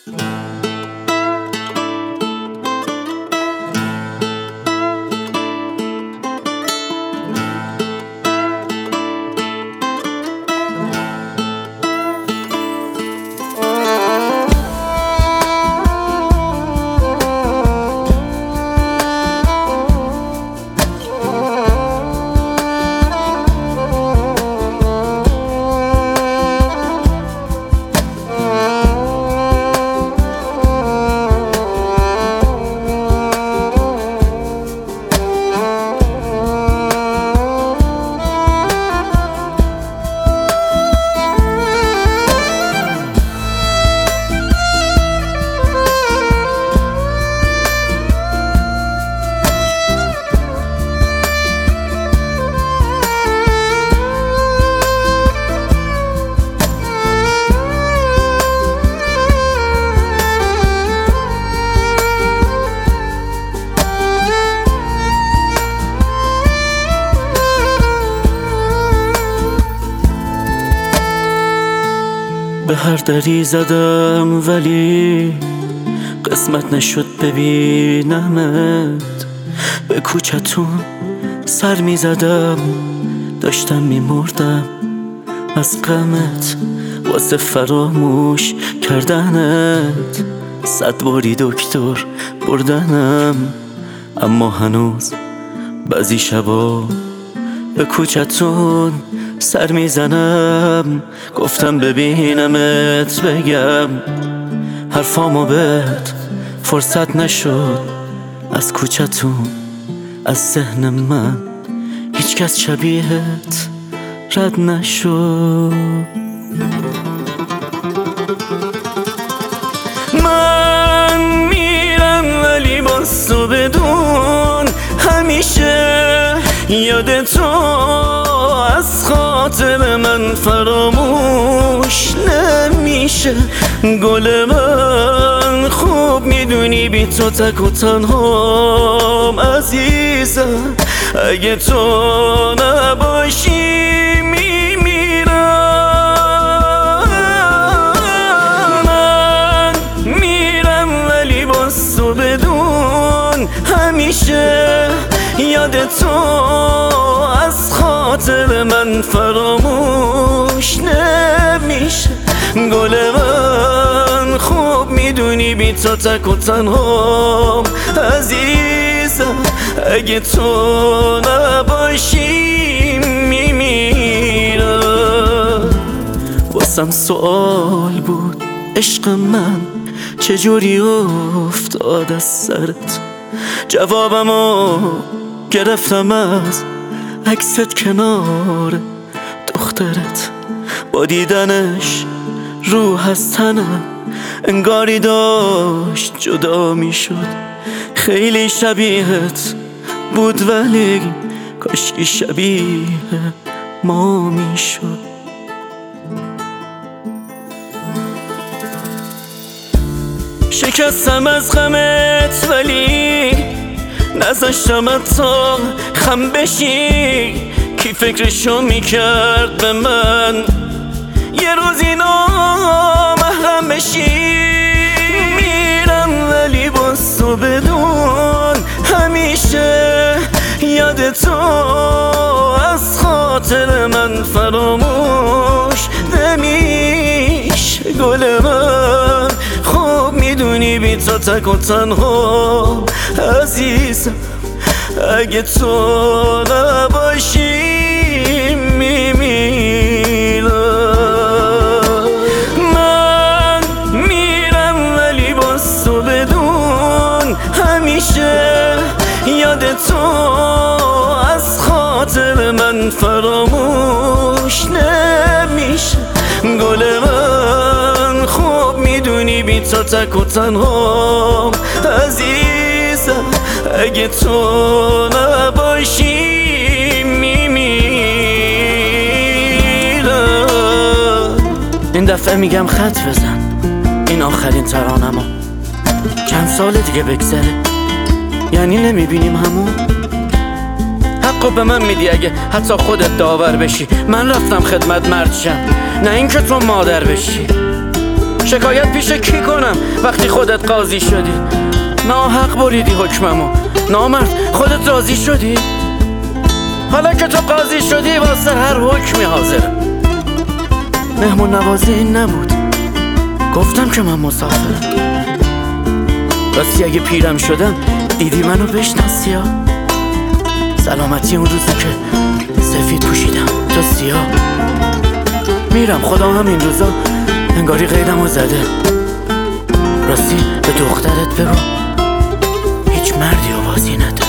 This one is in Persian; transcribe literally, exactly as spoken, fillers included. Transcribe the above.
به هر دری زدم ولی قسمت نشد ببینمت. به کوچتون سر می زدم، داشتم می مردم از غمت واسه فراموش کردنت. صد باری دکتر بردنم، اما هنوز بعضی شبا به کوچتون سر میزنم. گفتم ببینمت بگم حرفامو بهت فرصت نشد. از کوچتون از ذهن من هیچ کس شبیهت رد نشد. من میرم ولی باز تو بدون همیشه یاد تو از خاطر من فراموش نمیشه. گل من خوب میدونی بی تو تک و تنهام عزیزم. اگه تو نباشی میمیرم. من میرم ولی باز تو بدون همیشه یاد تو از خاطر من فراموش نمیشه. گل من خوب میدونی بی تو تک و تنهام عزیزم. اگه تو نباشی میمیرم. واسم سوال بود عشق من چجوری افتاد از سرت. جوابمو گرفتم از عکست کنار دخترت. با دیدنش روح از تنم انگاری داشت جدا می شد. خیلی شبیهت بود ولی کاشکی شبیه ما می شد. شکستم از غمت ولی نذاشتم تا خم بشی. کی فکرشو میکرد به من یه روزی نامحرم بشی. میرم ولی باز تو بدون همیشه یاد تو از خاطر من فراموش نمیشه. گل من خوب میدونی بی تو تک و تنها عزیزم. اگه تو نباشی میمیرم. من میرم ولی باز تو بدون همیشه یاد تو از خاطر من فراموش نمیشه. گل من خوب میدونی بی تو تک و تنهام عزیزم. اگه تو نباشی میمیرم. این دفعه میگم خط بزن، این آخرین ترانمو. چند سال دیگه بگذره یعنی نمیبینیم همون. حقو به من میدی اگه حتی خودت داور بشی. من رفتم خدمت مرد شم، نه اینکه تو مادر بشی. شکایت پیش کی کنم وقتی خودت قاضی شدی؟ ناحق بریدی حکممو. نامرد خودت راضی شدی؟ حالا که تو قاضی شدی واسه هر حکمی حاضرم. مهمون نوازی این نبود، گفتم که من مسافرم. راستی اگه پیرم شدم دیدی منو بشناسی ها؟ سلامتی اون روزی که سفید پوشیدم تو سیاه. میرم خدا همین روزا انگاری قیدمو زده. راستی به دخترت بگو هیچ مردی آوازی نده.